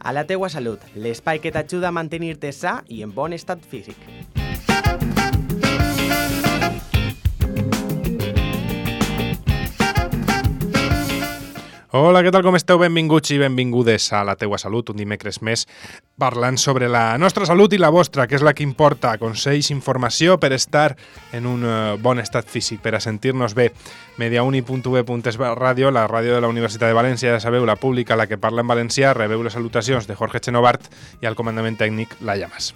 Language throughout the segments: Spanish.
A la teua salut, l'espai que t'ajuda a mantenir-te sa i en bon estat físic. Hola, què tal, com esteu? Benvinguts i benvingudes a La Teua Salut, un dimecres més, parlant sobre la nostra salut i la vostra, que és la que importa. Consells, informació per estar en un bon estat físic, per a sentir-nos bé. Mediauni.b.es ràdio, la ràdio de la Universitat de València, ja sabeu, la pública, la que parla en valencià. Rebeu les salutacions de Jorge Chenovart i al comandament tècnic, Laia Mas.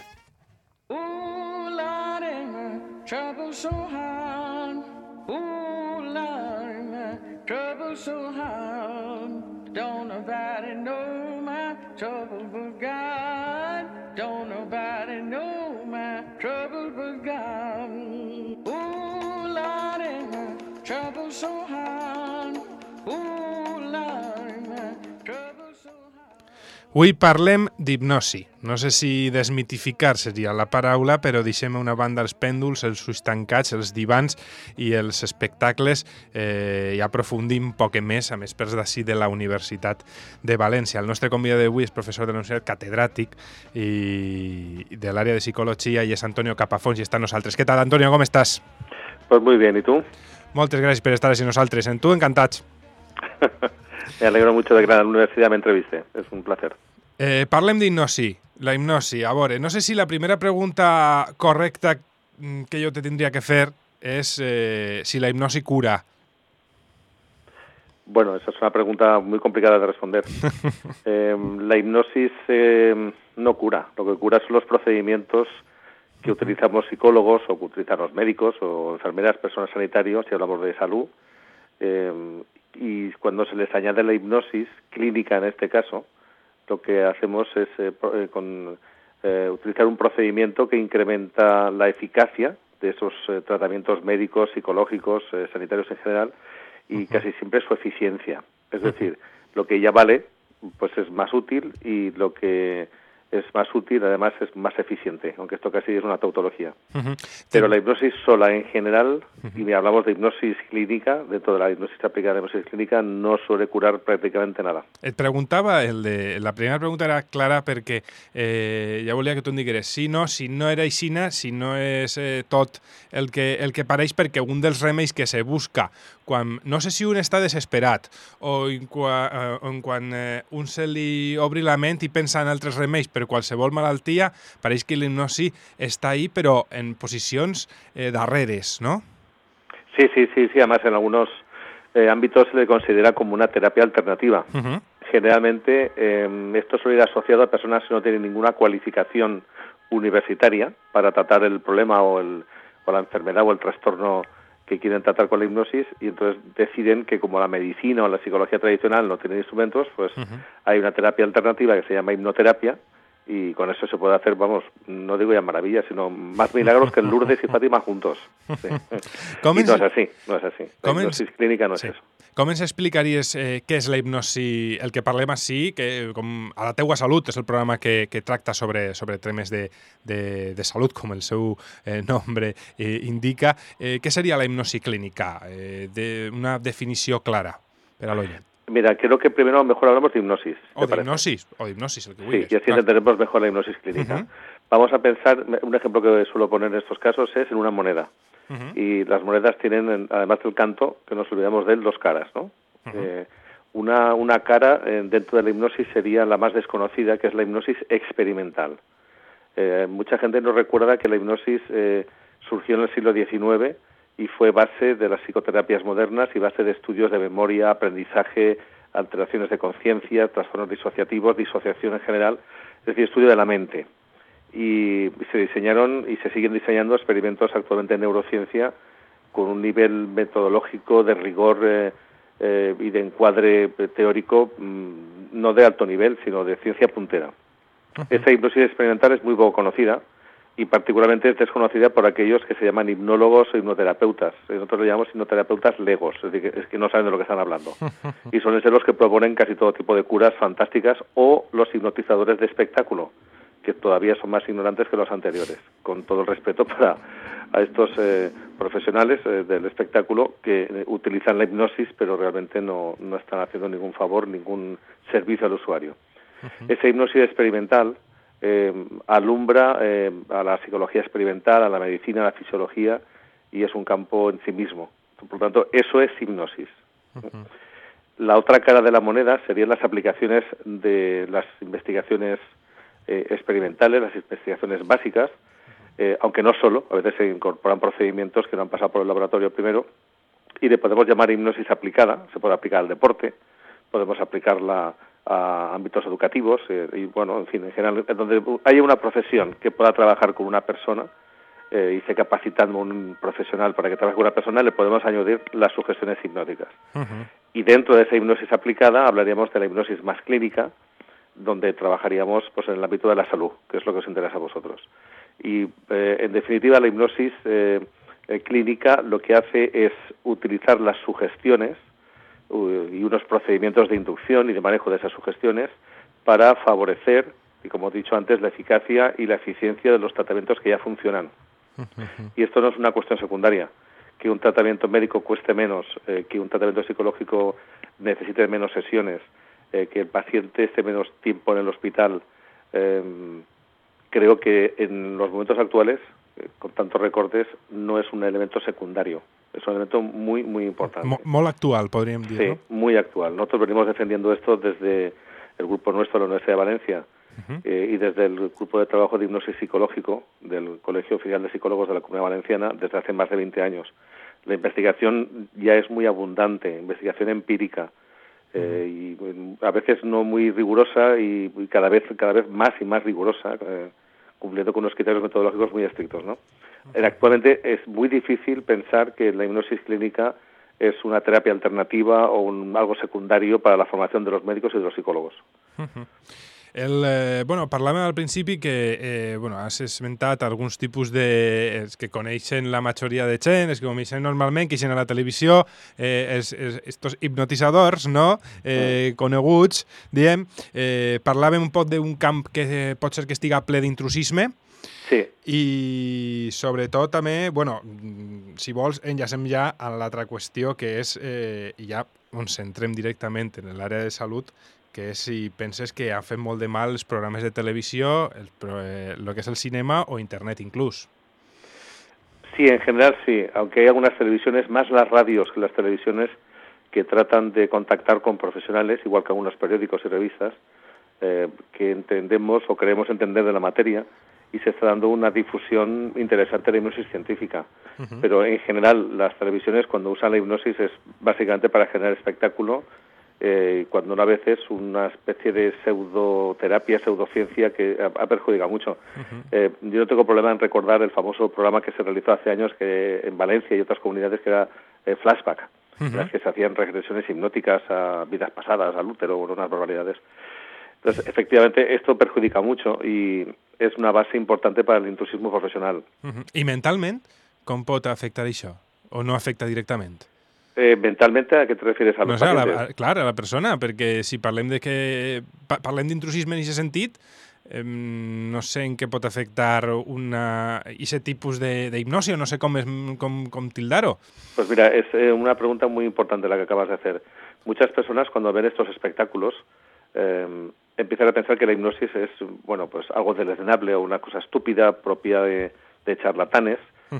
Don't nobody know my trouble but God. Don't nobody know my trouble but God. Ooh, Lordy, my trouble so hard. Ooh, Lordy, my trouble so hard. Avui parlem d'hipnosi. No sé si desmitificar seria la paraula, però deixem a una banda els pèndols, els ulls tancats, els divans i els espectacles i aprofundim un poc més amb experts d'ací de la Universitat de València. El nostre convidat d'avui és professor de la Universitat, catedràtic i de l'àrea de psicologia, i és Antonio Capafons, i està amb nosaltres. Què tal, Antonio, com estàs? Pues muy bien, ¿y tú? Moltes gràcies per estar així amb nosaltres. En tu, encantats. Me alegro mucho de que la universidad me entreviste, es un placer. Parlem d'hipnosi. La hipnosi, a veure, no sé si la primera pregunta correcta que jo te tindria que fer és si la hipnosi cura. Bueno, esa es una pregunta muy complicada de responder. La hipnosis no cura, lo que cura son los procedimientos que utilizamos psicólogos o que utilizan los médicos o enfermeras, personas sanitarios, si hablamos de salud, y cuando se les añade la hipnosis clínica en este caso, lo que hacemos es utilizar un procedimiento que incrementa la eficacia de esos tratamientos médicos, psicológicos, sanitarios en general, y casi siempre su eficiencia. Es decir, lo que ya vale, pues es más útil, y lo que es más útil, además, es más eficiente, aunque esto casi es una tautología. Pero la hipnosis sola en general, y hablamos de hipnosis clínica, dentro de la hipnosis aplicada a la hipnosis clínica, no suele curar prácticamente nada. Et preguntava, la primera pregunta era clara perquè ja volia que tu em digueres si no era aixina, si no és tot el que pareix, perquè un dels remeis que se busca quan, no sé si un està desesperat o quan un se li obri la ment i pensa en altres remeis per qualsevol malaltia, pareix que l'hipnosi està ahí, però en posicions darreres, ¿no? Sí, además en algunos ámbitos se le considera como una terapia alternativa. Generalmente esto suele ir asociado a personas que no tienen ninguna cualificación universitaria para tratar el problema o la enfermedad o el trastorno que quieren tratar con la hipnosis, y entonces deciden que como la medicina o la psicología tradicional no tienen instrumentos, pues hay una terapia alternativa que se llama hipnoterapia, y con eso se puede hacer, vamos, no digo ya maravillas, sino más milagros que Lourdes y Fátima juntos. Sí. I no és així. La hipnosis clínica no és això. Com ens explicaries què és la hipnosi, el que parlem així, que com a la teua salut és el programa que tracta sobre temes de salut, com el seu nombre indica. Què seria la hipnosi clínica? Una definició clara per a l'oient. Mira, creo que primero mejor hablamos de hipnosis. O de hipnosis, el que vulguis. Sí, y así entenderemos mejor la hipnosis clínica. Vamos a pensar, un ejemplo que suelo poner en estos casos es en una moneda. Y las monedas tienen, además del canto, que nos olvidamos de él, dos caras, ¿no? Una cara dentro de la hipnosis sería la más desconocida, que es la hipnosis experimental. Mucha gente no recuerda que la hipnosis surgió en el siglo XIX y fue base de las psicoterapias modernas y base de estudios de memoria, aprendizaje, alteraciones de conciencia, trastornos disociativos, disociación en general, es decir, estudio de la mente. Y se diseñaron y se siguen diseñando experimentos actualmente en neurociencia con un nivel metodológico de rigor y de encuadre teórico no de alto nivel, sino de ciencia puntera. Esta hipnosis experimental es muy poco conocida, y particularmente es desconocida por aquellos que se llaman hipnólogos o hipnoterapeutas. Nosotros le llamamos hipnoterapeutas legos, es que no saben de lo que están hablando. Y suelen ser los que proponen casi todo tipo de curas fantásticas, o los hipnotizadores de espectáculo, que todavía son más ignorantes que los anteriores. Con todo el respeto a estos profesionales del espectáculo que utilizan la hipnosis, pero realmente no están haciendo ningún favor, ningún servicio al usuario. Esa hipnosis experimental alumbra a la psicología experimental, a la medicina, a la fisiología, y es un campo en sí mismo. Por lo tanto, eso es hipnosis. La otra cara de la moneda serían las aplicaciones de las investigaciones experimentales, las investigaciones básicas, aunque no solo, a veces se incorporan procedimientos que no han pasado por el laboratorio primero, y le podemos llamar hipnosis aplicada. Se puede aplicar al deporte, podemos aplicarla a ámbitos educativos, y bueno, en fin, en general, donde haya una profesión que pueda trabajar con una persona, y se capacitando un profesional para que trabaje con una persona, le podemos añadir las sugestiones hipnóticas. Y dentro de esa hipnosis aplicada hablaríamos de la hipnosis más clínica, donde trabajaríamos pues en el ámbito de la salud, que es lo que os interesa a vosotros. Y en definitiva, la hipnosis clínica lo que hace es utilizar las sugestiones y unos procedimientos de inducción y de manejo de esas sugestiones para favorecer, y como he dicho antes, la eficacia y la eficiencia de los tratamientos que ya funcionan. Y esto no es una cuestión secundaria, que un tratamiento médico cueste menos, que un tratamiento psicológico necesite menos sesiones, que el paciente esté menos tiempo en el hospital. Creo que en los momentos actuales, con tantos recortes, no es un elemento secundario, es un elemento muy, muy importante. Molt actual, podríem dir, sí, no? Muy actual. Nosotros venimos defendiendo esto desde el grupo nuestro de la Universidad de Valencia, y desde el grupo de trabajo de hipnosis psicológico del Colegio Oficial de Psicólogos de la Comunidad Valenciana desde hace más de 20 años. La investigación ya es muy abundante, investigación empírica, y a veces no muy rigurosa y cada vez más y más rigurosa, cumpliendo con unos criterios metodológicos muy estrictos, ¿no? Actualmente es muy difícil pensar que la hipnosis clínica es una terapia alternativa o algo secundario para la formación de los médicos y de los psicólogos. Parlàvem al principi que has esmentat alguns tipus de... que coneixen la majoria de gent, que coneixen normalment, que ixen a la televisió, estos hipnotitzadors, no?, coneguts, diem. Parlàvem un poc d'un camp que pot ser que estiga ple d'intrusisme, sí. I sobretot també, si vols, enllacem ja a l'altra qüestió, que és, i ja ens centrem directament en l'àrea de salut, que és si penses que han fet molt de mal els programes de televisió, el que és el cinema o internet inclús. Sí, en general sí, aunque hay algunas televisiones, más las radios que las televisiones, que tratan de contactar con profesionales, igual que algunos periódicos y revistas, que entendemos o creemos entender de la materia, y se está dando una difusión interesante de la hipnosis científica. Pero en general las televisiones, cuando usan la hipnosis, es básicamente para generar espectáculo, cuando a veces una especie de pseudoterapia, pseudociencia que ha perjudicado mucho. Yo no tengo problema en recordar el famoso programa que se realizó hace años que en Valencia y otras comunidades, que era Flashback, en las que se hacían regresiones hipnóticas a vidas pasadas, al útero, unas barbaridades. Entonces, efectivamente, esto perjudica mucho y es una base importante para el intrusismo profesional. I mentalment, com pot afectar això? O no afecta directament? Mentalmente, ¿a qué te refieres? ¿A los pacientes? Clar, a la persona, perquè si parlem parlem d'intrusisme en aquest sentit, no sé en què pot afectar aquest tipus d'hipnosi, o no sé com tildar-ho. Pues mira, es una pregunta muy importante la que acabas de hacer. Muchas personas, cuando ven estos espectáculos, empiezan a pensar que la hipnosis es, pues algo deleznable o una cosa estúpida propia de charlatanes,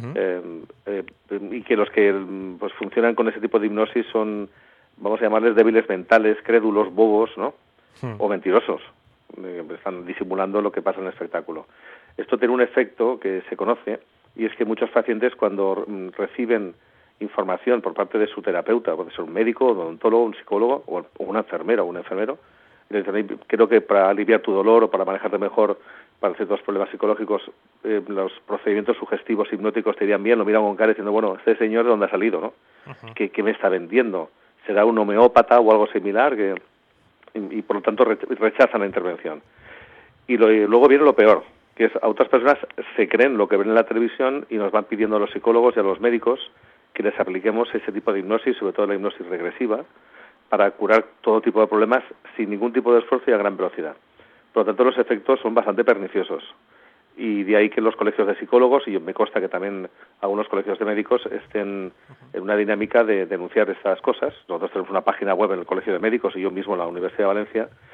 y que los que pues funcionan con ese tipo de hipnosis son, vamos a llamarles débiles mentales, crédulos, bobos, ¿no? O mentirosos. Están disimulando lo que pasa en el espectáculo. Esto tiene un efecto que se conoce, y es que muchos pacientes, cuando reciben información por parte de su terapeuta, puede ser un médico, un odontólogo, un psicólogo o una enfermera o un enfermero, y le dicen, creo que para aliviar tu dolor o para manejarte mejor para ciertos problemas psicológicos, los procedimientos sugestivos hipnóticos te irían bien, lo miran con cara diciendo, este señor ¿de dónde ha salido, no? ¿Qué me está vendiendo? ¿Será un homeópata o algo similar? Y por lo tanto rechazan la intervención. Y luego viene lo peor, que es a otras personas se creen lo que ven en la televisión y nos van pidiendo a los psicólogos y a los médicos que les apliquemos ese tipo de hipnosis, sobre todo la hipnosis regresiva, para curar todo tipo de problemas sin ningún tipo de esfuerzo y a gran velocidad. Por lo tanto, los efectos son bastante perniciosos. Y de ahí que los colegios de psicólogos, y me consta que también algunos colegios de médicos, estén en una dinámica de denunciar estas cosas. Nosotros tenemos una página web en el Colegio de Médicos y yo mismo en la Universidad de Valencia,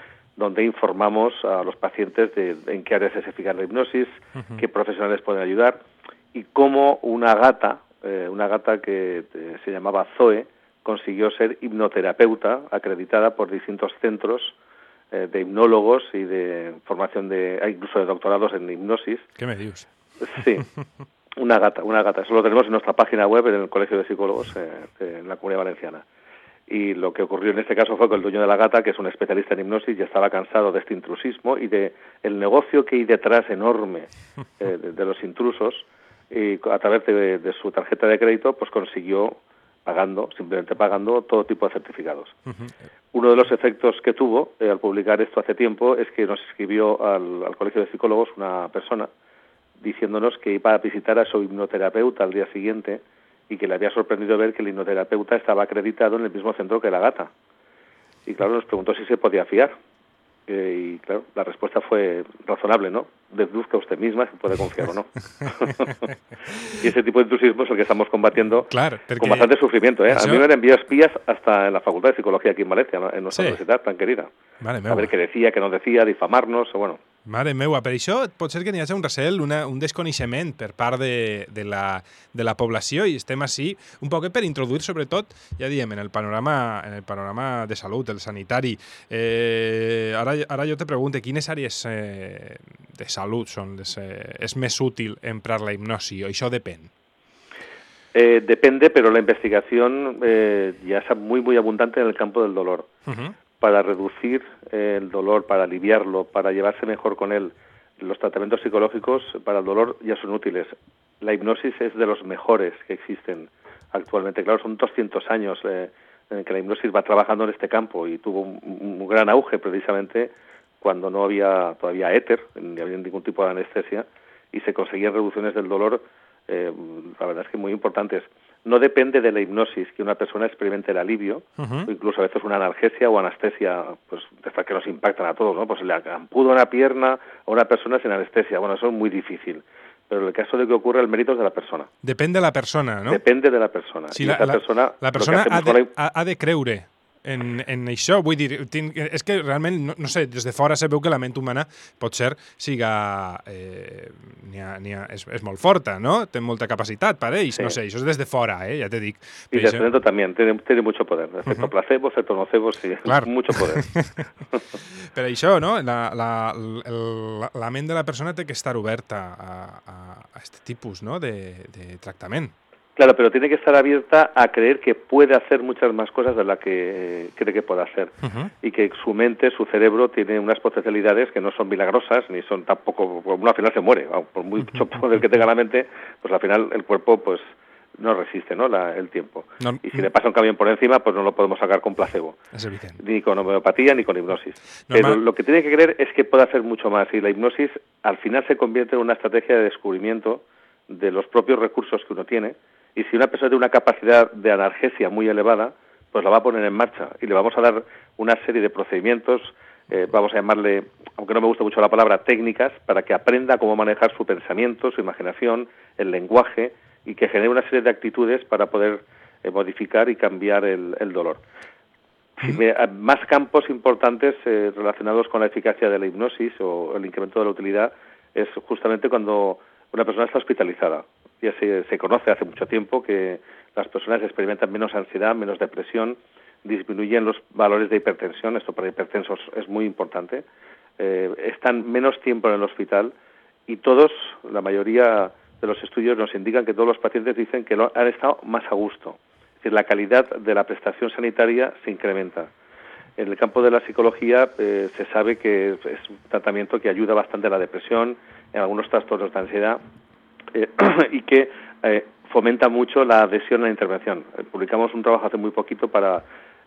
donde informamos a los pacientes de en qué áreas es eficaz la hipnosis, qué profesionales pueden ayudar y cómo una gata que se llamaba Zoe consiguió ser hipnoterapeuta acreditada por distintos centros de hipnólogos y de formación incluso de doctorados en hipnosis. ¿Qué me dices? Sí, una gata. Eso lo tenemos en nuestra página web, en el Colegio de Psicólogos en la Comunidad Valenciana. Y lo que ocurrió en este caso fue que el dueño de la gata, que es un especialista en hipnosis, ya estaba cansado de este intrusismo y de el negocio que hay detrás enorme de los intrusos, y a través de su tarjeta de crédito pues consiguió, simplemente pagando todo tipo de certificados. Uno de los efectos que tuvo al publicar esto hace tiempo es que nos escribió al Colegio de Psicólogos una persona diciéndonos que iba a visitar a su hipnoterapeuta al día siguiente y que le había sorprendido ver que el hipnoterapeuta estaba acreditado en el mismo centro que la gata. Y claro, nos preguntó si se podía fiar. Y claro, la respuesta fue razonable, ¿no? Deduzca usted misma si puede confiar o no. Y ese tipo de entusiasmo es el que estamos combatiendo con bastante sufrimiento, ¿eh? A mí me han enviado espías hasta en la Facultad de Psicología aquí en Valencia, ¿no? En nuestra universidad tan querida. A ver qué decía, qué no decía, difamarnos, o bueno. Mare meua, per això pot ser que n'hi hagi un recel, un desconeixement per part de la població i estem així un poc per introduir, sobretot, ja diem, en el panorama de salut, el sanitari. Ara jo te pregunto, quines àrees de salut és més útil emprar la hipnosi, o això depèn? Depende, pero la investigación ya es muy, muy abundante en el campo del dolor. Para reducir el dolor, para aliviarlo, para llevarse mejor con él. Los tratamientos psicológicos para el dolor ya son útiles. La hipnosis es de los mejores que existen actualmente. Claro, son 200 años en que la hipnosis va trabajando en este campo y tuvo un gran auge precisamente cuando no había todavía éter, ni había ningún tipo de anestesia, y se conseguían reducciones del dolor, la verdad es que muy importantes. No depende de la hipnosis que una persona experimente el alivio, o incluso a veces una analgesia o anestesia, pues de estas que nos impactan a todos, ¿no? Pues le ampudo una pierna a una persona sin anestesia. Bueno, eso es muy difícil. Pero en el caso de que ocurra, el mérito es de la persona. Depende de la persona, ¿no? Depende de la persona. Sí, la persona ha de creure en això, vull dir, és que realment, no sé, des de fora se veu que la ment humana potser siga és molt forta, no? Té molta capacitat per ells, sí. No sé, això és des de fora, ja te dic. Y desde dentro también, tiene mucho poder. Efecto placebo, efecto nocebo, sí, claro. Mucho poder. Per això, no? La ment de la persona té que estar oberta a aquest tipus, no? de tractament. Claro, pero tiene que estar abierta a creer que puede hacer muchas más cosas de las que cree que puede hacer. Y que su mente, su cerebro, tiene unas potencialidades que no son milagrosas, ni son tampoco... Uno al final se muere, por mucho poder que tenga la mente, pues al final el cuerpo pues no resiste, ¿no? El tiempo. No. Y si le pasa un camión por encima, pues no lo podemos sacar con placebo. Es evidente. Ni con homeopatía, ni con hipnosis. Pero lo que tiene que creer es que puede hacer mucho más. Y la hipnosis al final se convierte en una estrategia de descubrimiento de los propios recursos que uno tiene. Y si una persona tiene una capacidad de analgesia muy elevada, pues la va a poner en marcha y le vamos a dar una serie de procedimientos, vamos a llamarle, aunque no me gusta mucho la palabra, técnicas, para que aprenda cómo manejar su pensamiento, su imaginación, el lenguaje, y que genere una serie de actitudes para poder modificar y cambiar el dolor. Más campos importantes relacionados con la eficacia de la hipnosis o el incremento de la utilidad es justamente cuando una persona está hospitalizada. Ya se conoce hace mucho tiempo que las personas experimentan menos ansiedad, menos depresión, disminuyen los valores de hipertensión, esto para hipertensos es muy importante, están menos tiempo en el hospital y todos, la mayoría de los estudios nos indican que todos los pacientes dicen que han estado más a gusto. Es decir, la calidad de la prestación sanitaria se incrementa. En el campo de la psicología se sabe que es un tratamiento que ayuda bastante a la depresión, en algunos trastornos de ansiedad, y que fomenta mucho la adhesión a la intervención. Publicamos un trabajo hace muy poquito para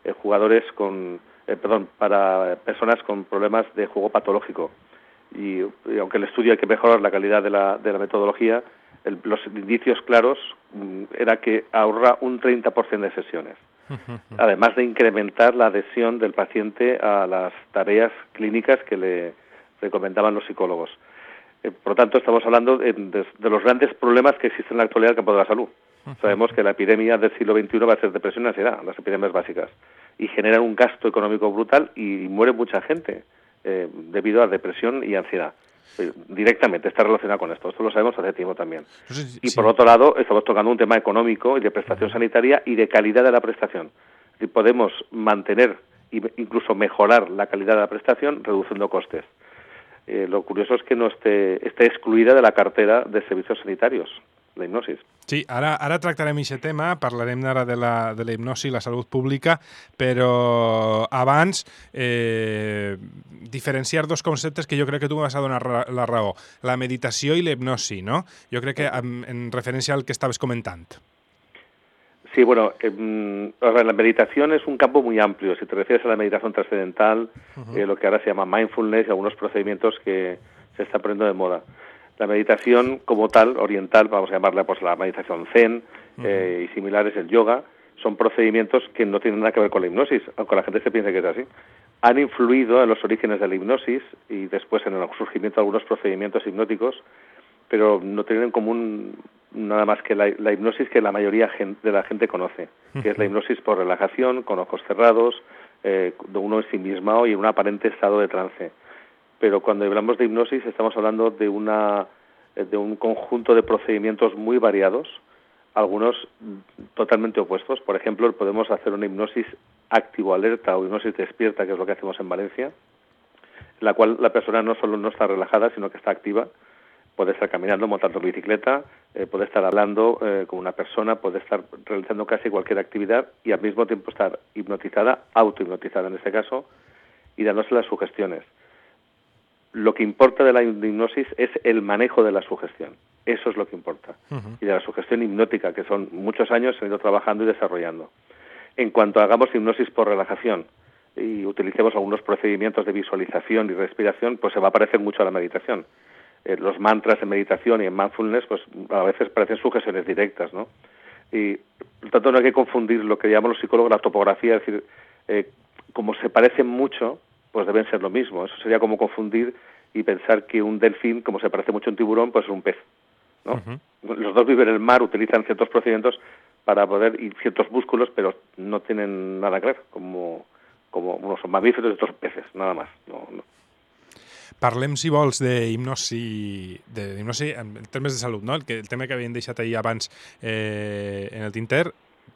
para personas con problemas de juego patológico. Y aunque el estudio hay que mejorar la calidad de la metodología, los indicios claros era que ahorra un 30% de sesiones. Además de incrementar la adhesión del paciente a las tareas clínicas que le recomendaban los psicólogos. Por lo tanto, estamos hablando de los grandes problemas que existen en la actualidad en el campo de la salud. Sabemos que la epidemia del siglo XXI va a ser depresión y ansiedad, las epidemias básicas, y generan un gasto económico brutal y muere mucha gente. debido a depresión y ansiedad. Directamente está relacionado con esto. Esto lo sabemos hace tiempo también. Y por otro lado, estamos tocando un tema económico y de prestación sanitaria y de calidad de la prestación. Si podemos mantener e incluso mejorar la calidad de la prestación reduciendo costes. Lo curioso es que no esté excluïda de la cartera de servicios sanitarios, la hipnosis. Sí, ara tractarem aquest tema, parlarem ara de la hipnosi i la salut pública, però abans diferenciar dos conceptes que jo crec que tu m'has a donar la raó, la meditació i la hipnosi, no? Jo crec que en referència al que estaves comentant. Sí, bueno, la meditación es un campo muy amplio. Si te refieres a la meditación trascendental, lo que ahora se llama mindfulness y algunos procedimientos que se están poniendo de moda. La meditación como tal, oriental, vamos a llamarla pues la meditación zen y similares, el yoga, son procedimientos que no tienen nada que ver con la hipnosis, aunque la gente se piense que es así. Han influido en los orígenes de la hipnosis y después en el surgimiento de algunos procedimientos hipnóticos, pero no tienen en común nada más que la hipnosis que la mayoría de la gente conoce, que es la hipnosis por relajación, con ojos cerrados, de uno ensimismado y en un aparente estado de trance. Pero cuando hablamos de hipnosis estamos hablando de un conjunto de procedimientos muy variados, algunos totalmente opuestos. Por ejemplo, podemos hacer una hipnosis activo-alerta o hipnosis despierta, que es lo que hacemos en Valencia, en la cual la persona no solo no está relajada, sino que está activa. Puede estar caminando, montando bicicleta, puede estar hablando con una persona, puede estar realizando casi cualquier actividad y al mismo tiempo estar hipnotizada, autohipnotizada en este caso, y dándose las sugestiones. Lo que importa de la hipnosis es el manejo de la sugestión. Eso es lo que importa. Y de la sugestión hipnótica, que son muchos años se han ido trabajando y desarrollando. En cuanto hagamos hipnosis por relajación y utilicemos algunos procedimientos de visualización y respiración, pues se va a parecer mucho a la meditación. Los mantras en meditación y en mindfulness, pues a veces parecen sugestiones directas, ¿no? Y por tanto no hay que confundir lo que llaman los psicólogos la topografía, es decir, como se parecen mucho, pues deben ser lo mismo. Eso sería como confundir y pensar que un delfín, como se parece mucho a un tiburón, pues es un pez, ¿no? Los dos viven en el mar, utilizan ciertos procedimientos para poder, y ciertos músculos, pero no tienen nada que ver, como unos son mamíferos y otros peces, nada más. No. Parlem, si vols, d'hipnosi en termes de salut, no? El tema que havíem deixat ahir abans en el tinter.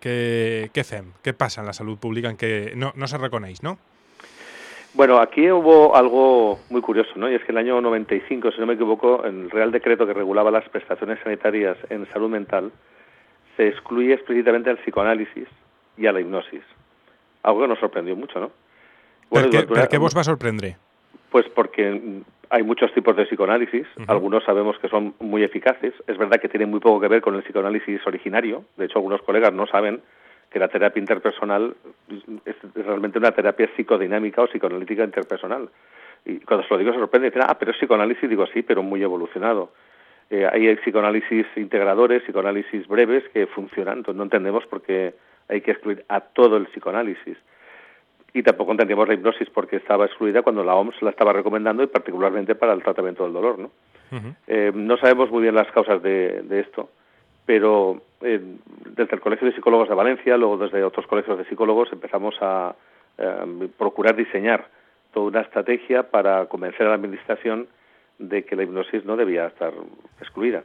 Què fem? Què passa en la salut pública en què no se reconeix, no? Bueno, aquí hubo algo muy curioso, ¿no? Y es que en el año 95, si no me equivoco, en el Real Decreto que regulaba las prestaciones sanitarias en salud mental, se excluye explícitamente al psicoanálisis y a la hipnosis. Algo que nos sorprendió mucho, ¿no? Bueno, ¿Per què vos va sorprendre? Pues porque hay muchos tipos de psicoanálisis, algunos sabemos que son muy eficaces, es verdad que tienen muy poco que ver con el psicoanálisis originario, de hecho algunos colegas no saben que la terapia interpersonal es realmente una terapia psicodinámica o psicoanalítica interpersonal. Y cuando se lo digo se sorprende, dicen, pero es psicoanálisis, digo sí, pero muy evolucionado. Hay psicoanálisis integradores, psicoanálisis breves que funcionan, entonces no entendemos por qué hay que excluir a todo el psicoanálisis. Y tampoco entendíamos la hipnosis porque estaba excluida cuando la OMS la estaba recomendando y particularmente para el tratamiento del dolor, ¿no? No sabemos muy bien las causas de esto, pero desde el Colegio de Psicólogos de Valencia, luego desde otros colegios de psicólogos, empezamos a procurar diseñar toda una estrategia para convencer a la Administración de que la hipnosis no debía estar excluida.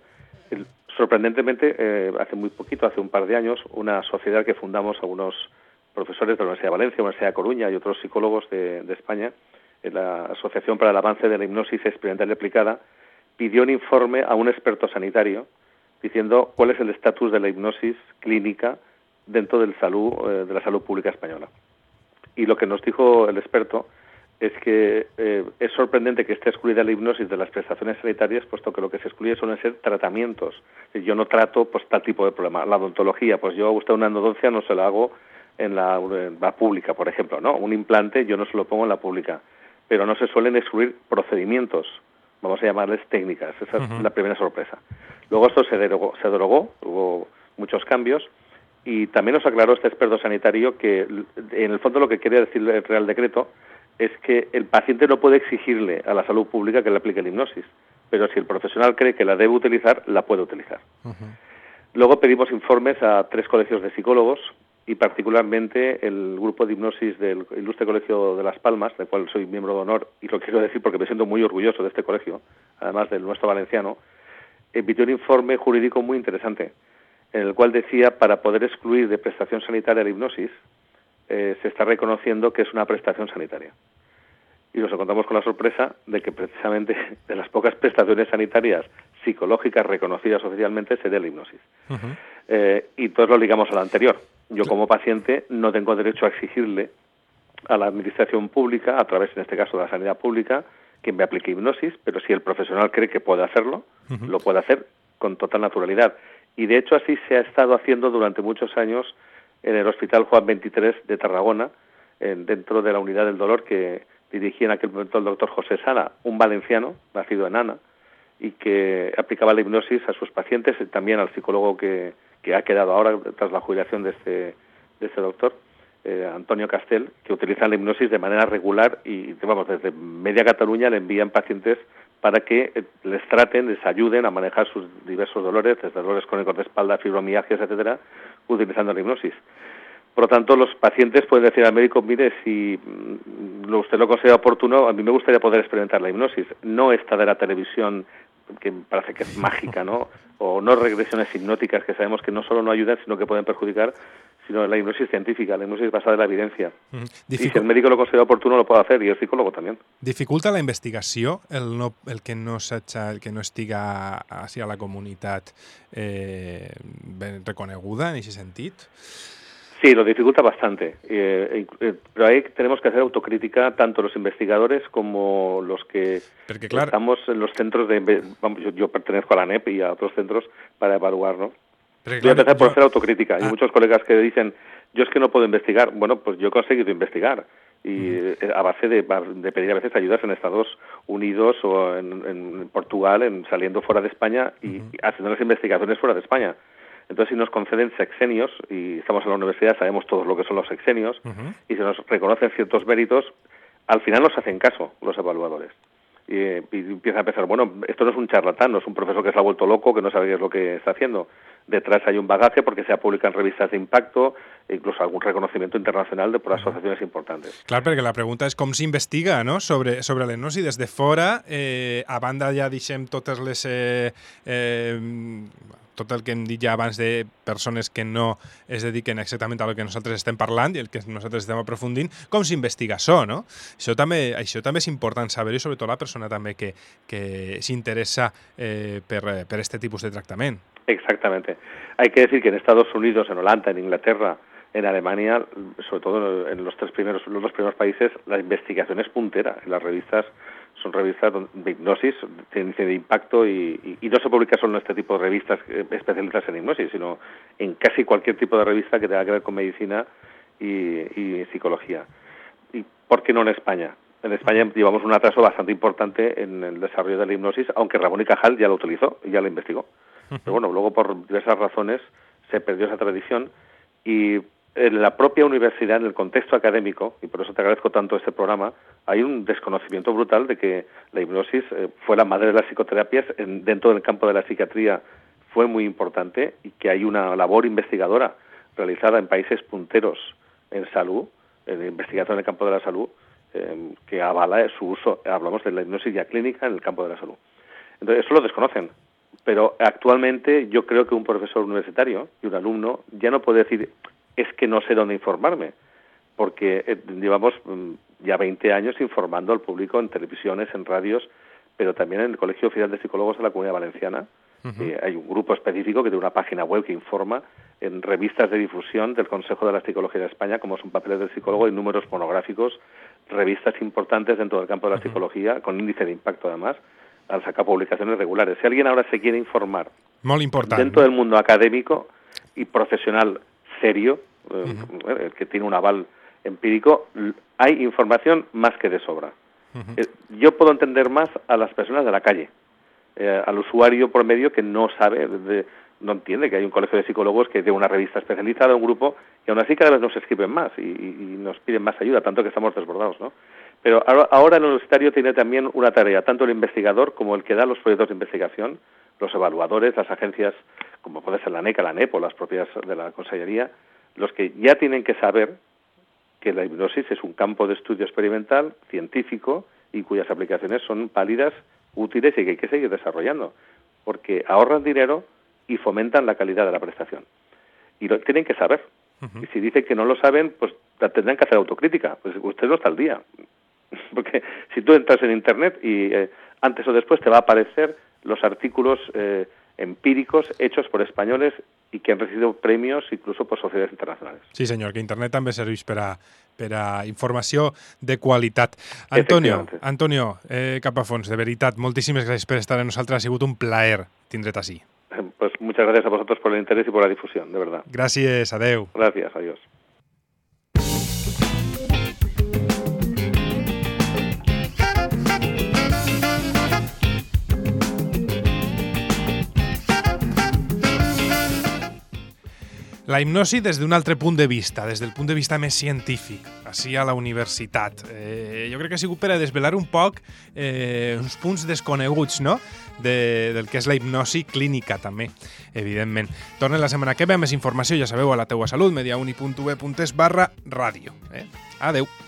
Sorprendentemente, hace muy poquito, hace un par de años, una sociedad que fundamos algunos profesores de la Universidad de Valencia, la Universidad de Coruña y otros psicólogos de España, en la Asociación para el Avance de la Hipnosis Experimental y Aplicada, pidió un informe a un experto sanitario diciendo cuál es el estatus de la hipnosis clínica dentro de la salud pública española. Y lo que nos dijo el experto es que es sorprendente que esté excluida la hipnosis de las prestaciones sanitarias, puesto que lo que se excluye suelen ser tratamientos. Yo no trato pues tal tipo de problema. La odontología, pues yo a usted una endodoncia no se la hago en la pública, por ejemplo, ¿no? Un implante yo no se lo pongo en la pública, pero no se suelen excluir procedimientos, vamos a llamarles técnicas. Esa es la primera sorpresa. Luego esto se derogó, hubo muchos cambios, y también nos aclaró este experto sanitario que en el fondo lo que quería decir el Real Decreto es que el paciente no puede exigirle a la salud pública que le aplique la hipnosis, pero si el profesional cree que la debe utilizar, la puede utilizar. Luego pedimos informes a 3 colegios de psicólogos y particularmente el grupo de hipnosis del Ilustre Colegio de Las Palmas, del cual soy miembro de honor, y lo quiero decir porque me siento muy orgulloso de este colegio, además del nuestro valenciano, emitió un informe jurídico muy interesante, en el cual decía, para poder excluir de prestación sanitaria la hipnosis, se está reconociendo que es una prestación sanitaria. Y nos encontramos con la sorpresa de que precisamente de las pocas prestaciones sanitarias psicológicas reconocidas oficialmente sería la hipnosis. Y entonces lo ligamos a lo anterior. Yo como paciente no tengo derecho a exigirle a la administración pública, a través en este caso de la sanidad pública, que me aplique hipnosis, pero si el profesional cree que puede hacerlo, lo puede hacer con total naturalidad. Y de hecho así se ha estado haciendo durante muchos años en el Hospital Juan 23 de Tarragona, dentro de la unidad del dolor que dirigía en aquel momento el doctor José Sala, un valenciano, nacido en Ana, y que aplicaba la hipnosis a sus pacientes, y también al psicólogo que ha quedado ahora tras la jubilación de este doctor, Antonio Castel, que utiliza la hipnosis de manera regular y, vamos, desde media Cataluña le envían pacientes para que les traten, les ayuden a manejar sus diversos dolores, desde dolores crónicos de espalda, fibromialgias, etcétera, utilizando la hipnosis. Por lo tanto, los pacientes pueden decir al médico, mire, si usted lo considera oportuno, a mí me gustaría poder experimentar la hipnosis. No esta de la televisión, que parece que es mágica, ¿no? O no regresiones hipnóticas, que sabemos que no solo no ayudan, sino que pueden perjudicar, sino la hipnosis científica, la hipnosis basada en la evidencia. Y si el médico lo considera oportuno, lo puede hacer, y el psicólogo también. Dificulta la investigació el que no estiga hacia la comunitat ben reconeguda en aquest sentit? Sí, lo dificulta bastante, pero ahí tenemos que hacer autocrítica tanto los investigadores como los que estamos en los centros yo pertenezco a la NEP y a otros centros para evaluar, ¿no? Voy a empezar por hacer autocrítica. Hay muchos colegas que dicen, yo es que no puedo investigar. Bueno, pues yo he conseguido investigar y a base de pedir a veces ayudas en Estados Unidos o en Portugal, saliendo fuera de España y haciendo las investigaciones fuera de España. Entonces, si nos conceden sexenios, y estamos en la universidad, sabemos todos lo que son los sexenios, y se nos reconocen ciertos méritos, al final nos hacen caso los evaluadores. Y empieza a pensar, bueno, esto no es un charlatán, no es un profesor que se ha vuelto loco, que no sabe qué es lo que está haciendo. Detrás hay un bagaje porque se ha publicado en revistas de impacto, incluso algún reconocimiento internacional por asociaciones importantes. Clar, perquè la pregunta és com s'investiga, no?, sobre la hipnosi des de fora, a banda ja deixem totes les... tot el que hem dit ja abans de persones que no es dediquen exactament a lo que nosaltres estem parlant i el que nosaltres estem aprofundint, com s'investiga això, no? Això també és important saber-ho, i sobretot la persona també que s'interessa per este tipus de tractament. Exactamente. Hay que decir que en Estados Unidos, en Holanda, en Inglaterra, en Alemania, sobre todo en los dos primeros países, la investigación es puntera. En las revistas son revistas de hipnosis, de impacto, y no se publica solo en este tipo de revistas especializadas en hipnosis, sino en casi cualquier tipo de revista que tenga que ver con medicina y psicología. ¿Y por qué no en España? En España llevamos un atraso bastante importante en el desarrollo de la hipnosis, aunque Ramón y Cajal ya lo utilizó y ya lo investigó. Pero bueno, luego por diversas razones se perdió esa tradición, y en la propia universidad, en el contexto académico, y por eso te agradezco tanto este programa, hay un desconocimiento brutal de que la hipnosis fue la madre de las psicoterapias, dentro del campo de la psiquiatría fue muy importante, y que hay una labor investigadora realizada en países punteros en salud, en investigación en el campo de la salud, que avala su uso. Hablamos de la hipnosis ya clínica en el campo de la salud. Entonces, eso lo desconocen. Pero actualmente yo creo que un profesor universitario y un alumno ya no puede decir, es que no sé dónde informarme, porque llevamos ya 20 años informando al público en televisiones, en radios, pero también en el Colegio Oficial de Psicólogos de la Comunidad Valenciana. Hay un grupo específico que tiene una página web que informa, en revistas de difusión del Consejo de la Psicología de España, como son Papeles del Psicólogo, y números monográficos, revistas importantes dentro del campo de la psicología, con índice de impacto además, al sacar publicaciones regulares. Si alguien ahora se quiere informar dentro del mundo académico y profesional serio, el que tiene un aval empírico, hay información más que de sobra. Yo puedo entender más a las personas de la calle, al usuario promedio que no sabe, no entiende que hay un colegio de psicólogos que tiene una revista especializada, un grupo, y aún así cada vez nos escriben más y nos piden más ayuda, tanto que estamos desbordados, ¿no? Pero ahora el universitario tiene también una tarea, tanto el investigador como el que da los proyectos de investigación, los evaluadores, las agencias, como puede ser la NECA, la NEP o las propias de la Consellería, los que ya tienen que saber que la hipnosis es un campo de estudio experimental, científico, y cuyas aplicaciones son válidas, útiles y que hay que seguir desarrollando, porque ahorran dinero y fomentan la calidad de la prestación. Y lo tienen que saber. Y si dicen que no lo saben, pues tendrán que hacer autocrítica. Pues usted no está al día. Porque si tú entras en Internet y antes o después te va a aparecer los artículos empíricos hechos por españoles y que han recibido premios incluso por sociedades internacionales. Sí, senyor, que internet també serveix per a informació de qualitat. Antonio Capafonts, de veritat, moltíssimes gràcies per estar amb nosaltres. Ha sigut un plaer tindre't així. Pues muchas gracias a vosotros por el interés y por la difusión, de verdad. Gràcies, adeu. Gracias, adiós. La hipnosi des d'un altre punt de vista, des del punt de vista més científic, així a la universitat. Jo crec que ha sigut per a desvelar un poc uns punts desconeguts, no?, del que és la hipnosi clínica, també, evidentment. Tornen la setmana que ve amb més informació, ja sabeu, a la teua salut, mediauni.ue.es/ràdio. Adeu.